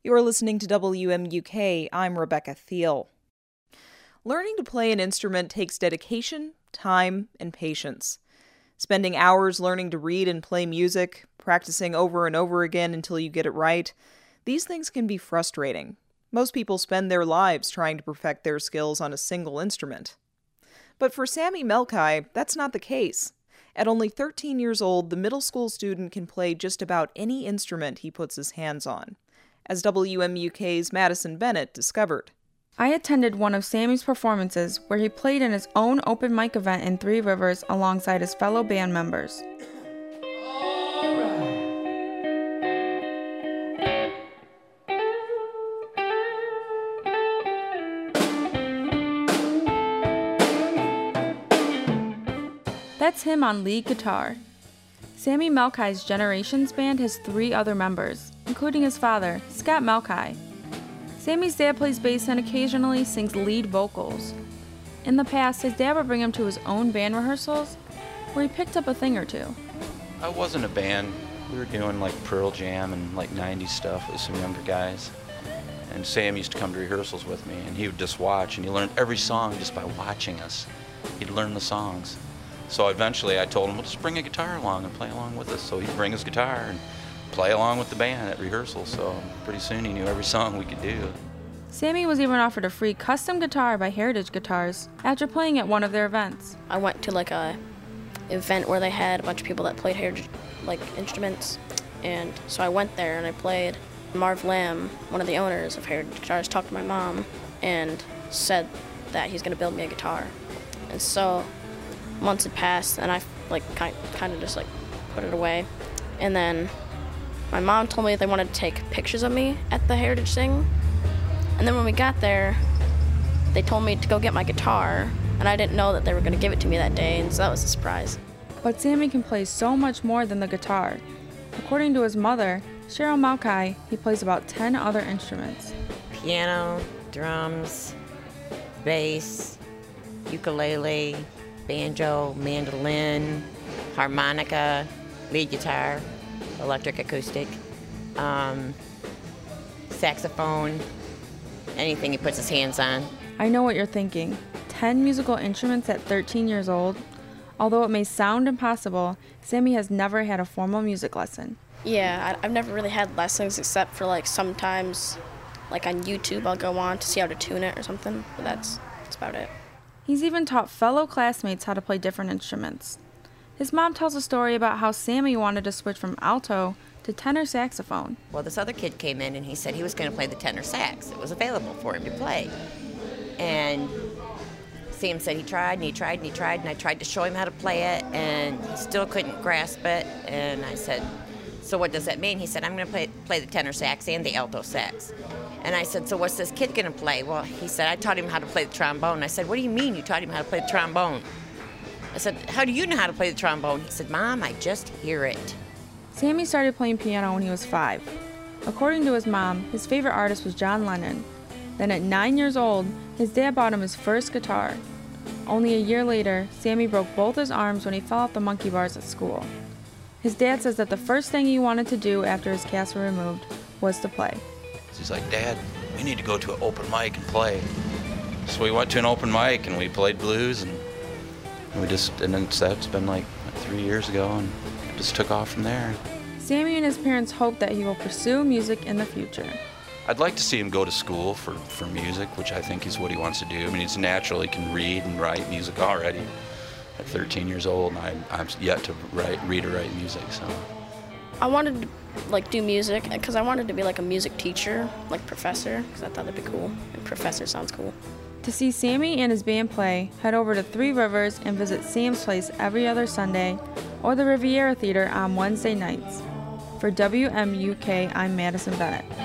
You're listening to WMUK. I'm Rebecca Thiel. Learning to play an instrument takes dedication, time, and patience. Spending hours learning to read and play music, practicing over and over again until you get it right, these things can be frustrating. Most people spend their lives trying to perfect their skills on a single instrument. But for Sammy Melkai, that's not the case. At only 13 years old, the middle school student can play just about any instrument he puts his hands on, as WMUK's Madison Bennett discovered. I attended one of Sammy's performances where he played in his own open mic event in Three Rivers alongside his fellow band members. That's him on lead guitar. Sammy Melkai's Generations band has 3 other members, including his father, Scott Melkai. Sammy's dad plays bass and occasionally sings lead vocals. In the past, his dad would bring him to his own band rehearsals, where he picked up a thing or two. I wasn't a band. We were doing like Pearl Jam and like 90s stuff with some younger guys. And Sam used to come to rehearsals with me, and he would just watch, and he learned every song just by watching us. He'd learn the songs. So eventually I told him, well, just bring a guitar along and play along with us. So he'd bring his guitar and play along with the band at rehearsals, so pretty soon he knew every song we could do. Sammy was even offered a free custom guitar by Heritage Guitars after playing at one of their events. I went to like a event where they had a bunch of people that played Heritage instruments, and so I went there and I played. Marv Lamb, one of the owners of Heritage Guitars, talked to my mom and said that he's going to build me a guitar. And so months had passed and I kind of just put it away, and then my mom told me they wanted to take pictures of me at the Heritage thing. And then when we got there, they told me to go get my guitar, and I didn't know that they were going to give it to me that day, and so that was a surprise. But Sammy can play so much more than the guitar. According to his mother, Cheryl Melkai, he plays about 10 other instruments. Piano, drums, bass, ukulele, banjo, mandolin, harmonica, lead guitar, electric acoustic, saxophone, anything he puts his hands on. I know what you're thinking. 10 musical instruments at 13 years old? Although it may sound impossible, Sammy has never had a formal music lesson. Yeah, I've never really had lessons except for sometimes on YouTube I'll go on to see how to tune it or something, but that's about it. He's even taught fellow classmates how to play different instruments. His mom tells a story about how Sammy wanted to switch from alto to tenor saxophone. Well, this other kid came in and he said he was going to play the tenor sax. It was available for him to play. And Sam said he tried and he tried and he tried, and I tried to show him how to play it, and he still couldn't grasp it. And I said, so what does that mean? He said, I'm going to play the tenor sax and the alto sax. And I said, so what's this kid going to play? Well, he said, I taught him how to play the trombone. I said, what do you mean you taught him how to play the trombone? I said, how do you know how to play the trombone? He said, Mom, I just hear it. Sammy started playing piano when he was 5. According to his mom, his favorite artist was John Lennon. Then at 9 years old, his dad bought him his first guitar. Only a year later, Sammy broke both his arms when he fell off the monkey bars at school. His dad says that the first thing he wanted to do after his casts were removed was to play. He's like, Dad, we need to go to an open mic and play. So we went to an open mic and we played blues, and then that's been 3 years ago, and it just took off from there. Sammy and his parents hope that he will pursue music in the future. I'd like to see him go to school for music, which I think is what he wants to do. I mean, he's natural. He can read and write music already at 13 years old, and I'm yet to read or write music. So I wanted to do music because I wanted to be a music teacher, professor, because I thought that'd be cool. And professor sounds cool. To see Sammy and his band play, head over to Three Rivers and visit Sam's Place every other Sunday, or the Riviera Theater on Wednesday nights. For WMUK, I'm Madison Bennett.